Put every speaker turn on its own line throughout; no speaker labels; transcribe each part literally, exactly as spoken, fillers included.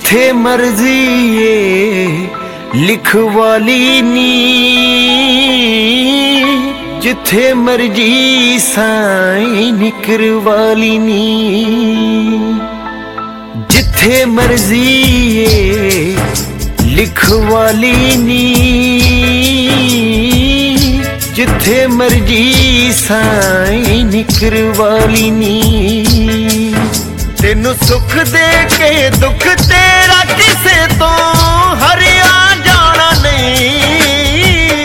जिथे मर्जी ये लिखवाली नी, जिथे मर्जी साईं करवाली नी, जिथे मर्जी ये लिखवाली नी, जिथे मर्जी साईं करवाली नी। तेनू सुख दे के दुख तेरा किसे तो हरिया जाना नहीं।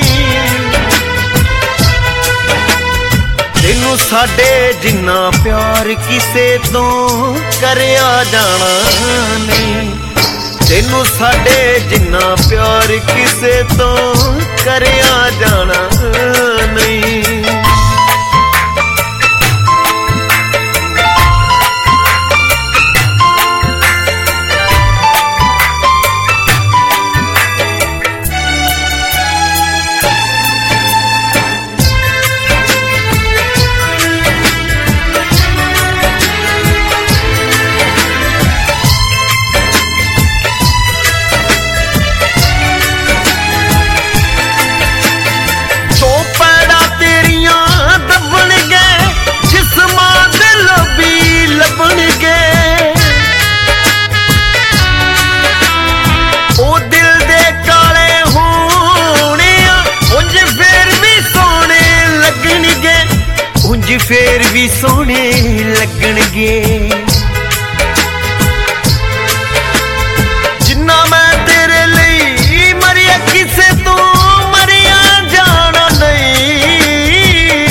तेनू साडे जिन्ना प्यार किसे तो करया जाना नहीं। तेनू साडे जिन्ना प्यार किसे तो करया जाना नहीं। फेर भी सोने लगणगे जिन्ना मैं तेरे लिए मरिया किसे तू मरिया जाना नहीं।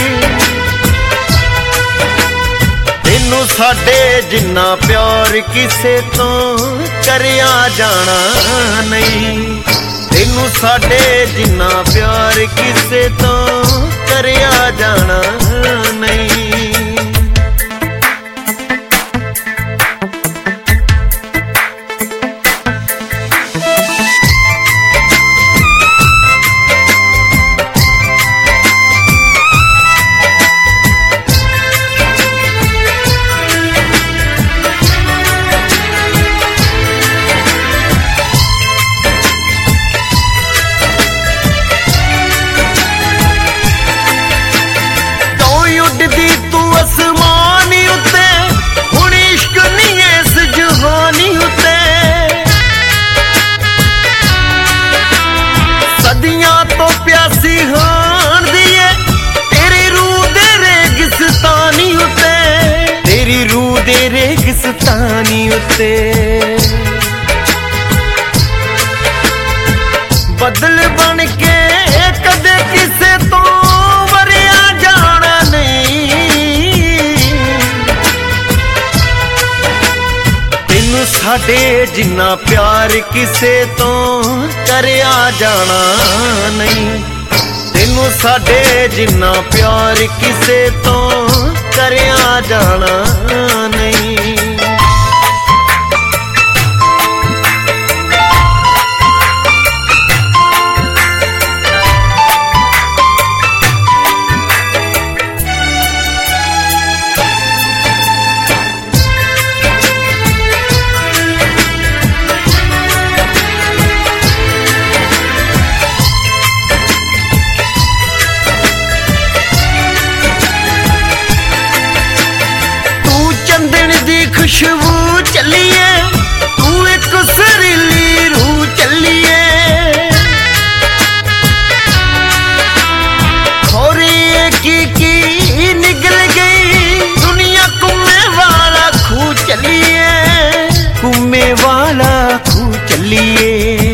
तेनू साडे जिन्ना प्यार किसे तो करया जाना नहीं। तेनू साडे जिन्ना प्यार किसे तो करया जाना नहीं। रेगिस्तानी उत्ते बदल बन के कदे किसे तो वरिया जाना नहीं। तेनू साडे जिन्ना प्यार किसे तो करया जाना नहीं। तेनू साडे जिन्ना प्यार किसे तो करया जाना नहीं। खुशबू चलिए तू एक सरीली रूह चलिए खोरी की की निकल गई दुनिया कुम्मे वाला खू चलिए कुम्मे वाला खू चलिए।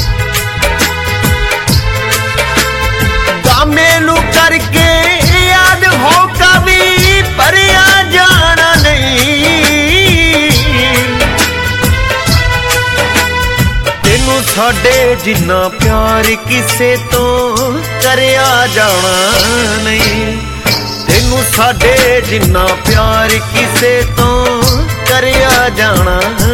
गामेलू करके याद हो कभी पर आ जाना नहीं। साडे जिन्ना प्यार किसे तो करया जाना नहीं। तेनू साडे जिन्ना प्यार किसे तो करया जाना